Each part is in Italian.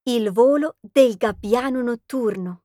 Il volo del gabbiano notturno.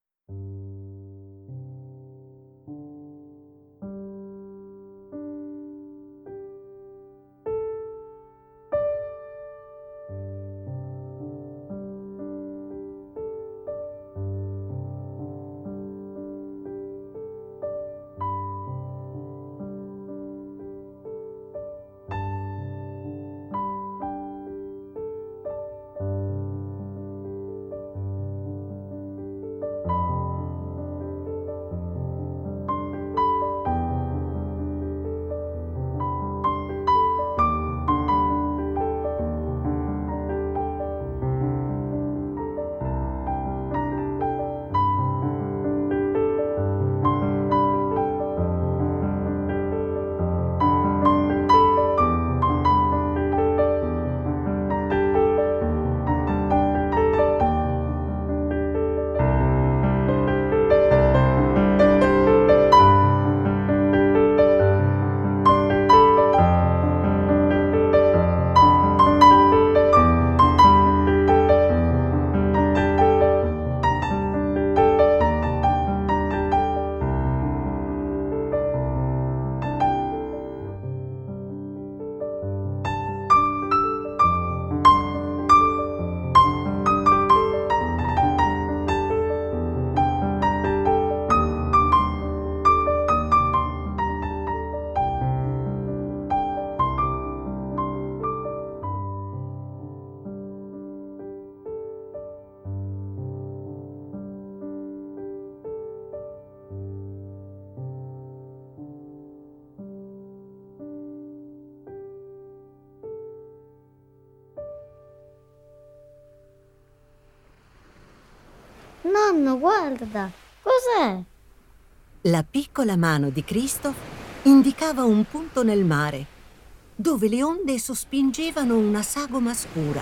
Nonno, guarda, cos'è? La piccola mano di Christoph indicava un punto nel mare, dove le onde sospingevano una sagoma scura.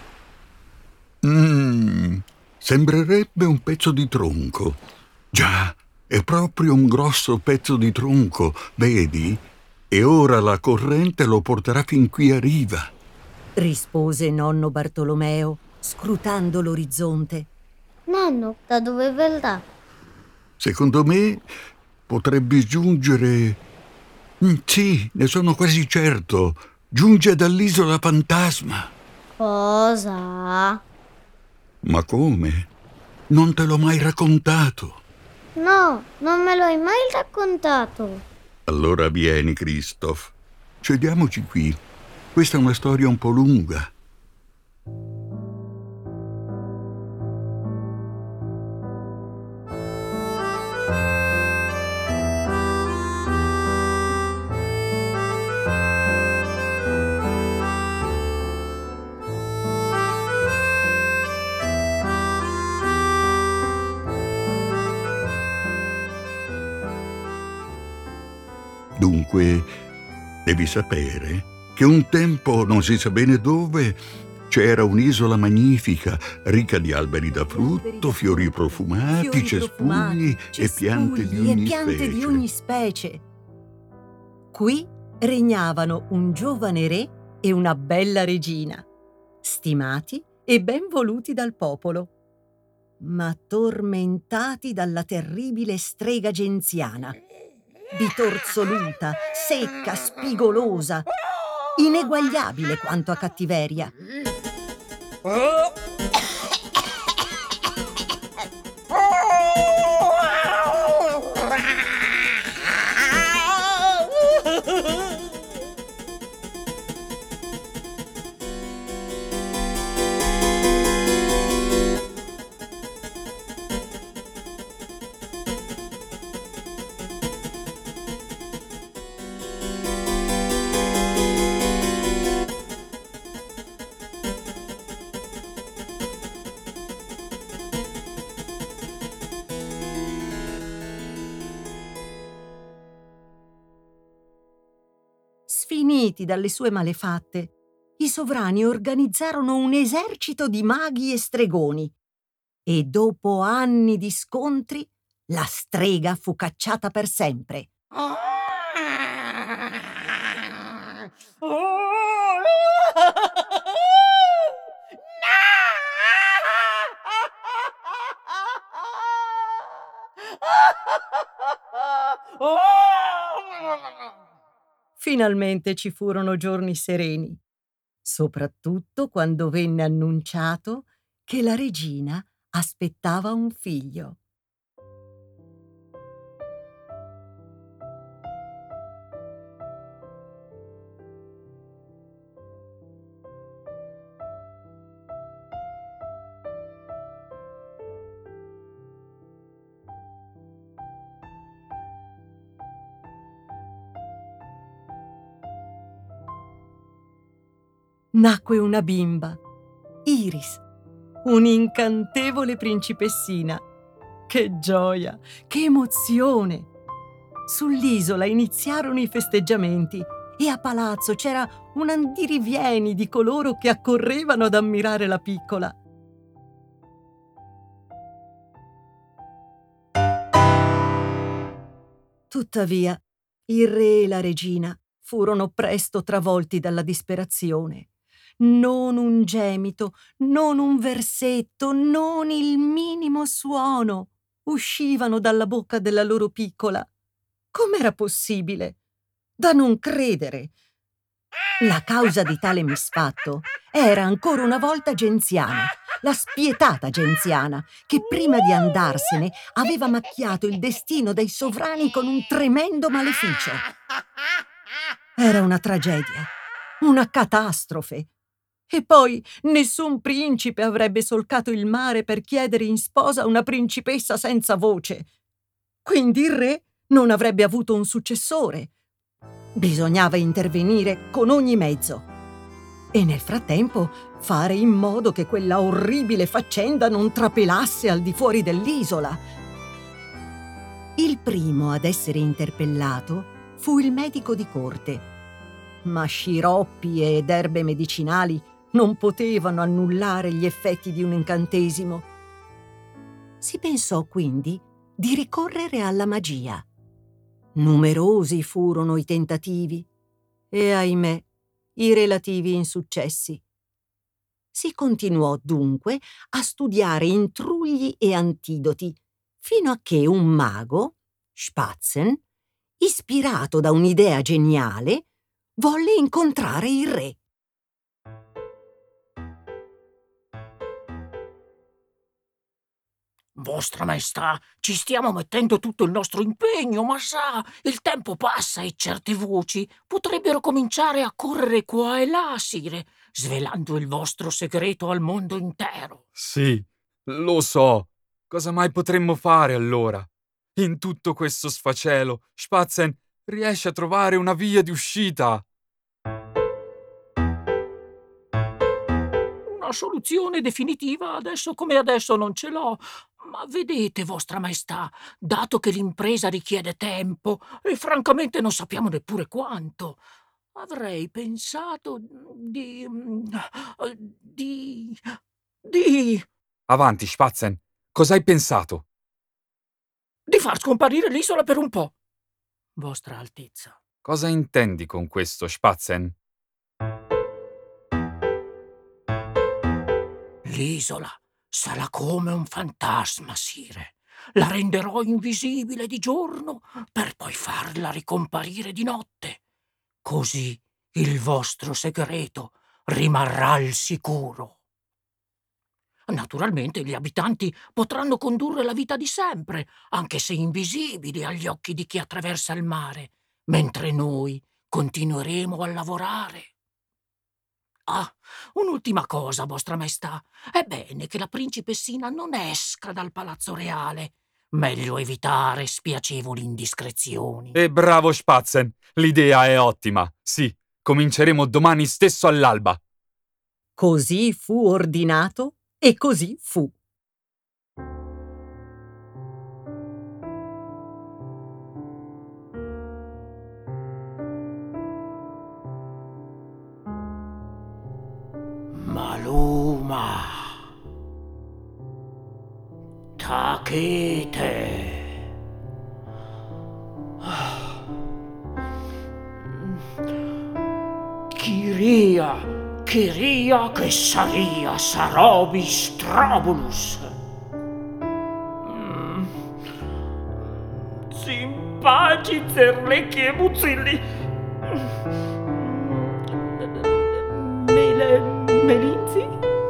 Sembrerebbe un pezzo di tronco. Già, è proprio un grosso pezzo di tronco, vedi? E ora la corrente lo porterà fin qui a riva. Rispose nonno Bartolomeo, scrutando l'orizzonte. Nonno, da dove verrà? Secondo me potrebbe giungere... Sì, ne sono quasi certo. Giunge dall'isola fantasma. Cosa? Ma come? Non te l'ho mai raccontato. No, non me lo hai mai raccontato. Allora vieni, Christoph. Sediamoci qui. Questa è una storia un po' lunga. Dunque, devi sapere che un tempo, non si sa bene dove, c'era un'isola magnifica, ricca di alberi da frutto, fiori profumati, cespugli e piante di ogni specie. Qui regnavano un giovane re e una bella regina, stimati e ben voluti dal popolo, ma tormentati dalla terribile strega genziana, bitorzoluta, secca, spigolosa, ineguagliabile quanto a cattiveria. Sfiniti dalle sue malefatte, i sovrani organizzarono un esercito di maghi e stregoni e dopo anni di scontri la strega fu cacciata per sempre. Finalmente ci furono giorni sereni, soprattutto quando venne annunciato che la regina aspettava un figlio. Nacque una bimba, Iris, un'incantevole principessina. Che gioia, che emozione! Sull'isola iniziarono i festeggiamenti e a palazzo c'era un andirivieni di coloro che accorrevano ad ammirare la piccola. Tuttavia, il re e la regina furono presto travolti dalla disperazione. Non un gemito, non un versetto, non il minimo suono uscivano dalla bocca della loro piccola. Com'era possibile? Da non credere! La causa di tale misfatto era ancora una volta Genziana, la spietata Genziana, che prima di andarsene aveva macchiato il destino dei sovrani con un tremendo maleficio. Era una tragedia, una catastrofe. E poi nessun principe avrebbe solcato il mare per chiedere in sposa una principessa senza voce. Quindi il re non avrebbe avuto un successore. Bisognava intervenire con ogni mezzo. E nel frattempo fare in modo che quella orribile faccenda non trapelasse al di fuori dell'isola. Il primo ad essere interpellato fu il medico di corte. Ma sciroppi ed erbe medicinali non potevano annullare gli effetti di un incantesimo. Si pensò quindi di ricorrere alla magia. Numerosi furono i tentativi e, ahimè, i relativi insuccessi. Si continuò dunque a studiare intrugli e antidoti, fino a che un mago, Spatzen, ispirato da un'idea geniale, volle incontrare il re. Vostra Maestà, ci stiamo mettendo tutto il nostro impegno, ma sa, il tempo passa e certe voci potrebbero cominciare a correre qua e là, sire, svelando il vostro segreto al mondo intero. Sì, lo so. Cosa mai potremmo fare allora? In tutto questo sfacelo, Spatzen riesce a trovare una via di uscita. Una soluzione definitiva adesso come adesso non ce l'ho. Ma vedete, Vostra Maestà, dato che l'impresa richiede tempo e francamente non sappiamo neppure quanto, avrei pensato di... Avanti, Spatzen. Cosa hai pensato? di far scomparire l'isola per un po', Vostra Altezza. Cosa intendi con questo, Spatzen? L'isola sarà come un fantasma, sire. La renderò invisibile di giorno per poi farla ricomparire di notte. Così il vostro segreto rimarrà al sicuro. Naturalmente gli abitanti potranno condurre la vita di sempre, anche se invisibili agli occhi di chi attraversa il mare, mentre noi continueremo a lavorare. Ah, un'ultima cosa, Vostra Maestà. È bene che la principessina non esca dal palazzo reale. Meglio evitare spiacevoli indiscrezioni. E bravo, Spatzen! L'idea è ottima. Sì, cominceremo domani stesso all'alba. Così fu ordinato e così fu. Maluma, Takete, Kyria Kessaria Sarobis Trabulus, baci, zerlecchi e buzzilli. Melinzi?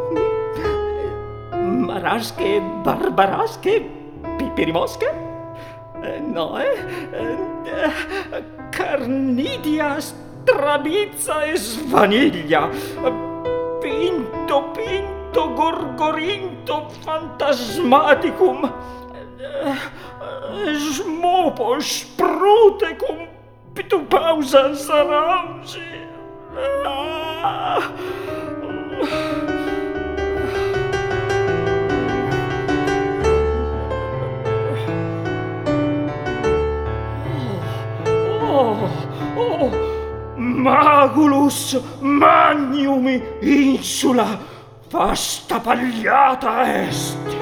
Marasche, barbarasche, pipirimosche? No, Carnidia, strabizza e svaniglia. Pinto, gorgorinto, fantasmaticum. Smopo, sprutecum, pitupausa, sarausi. Magulus magnum insula, vasta pagliata est.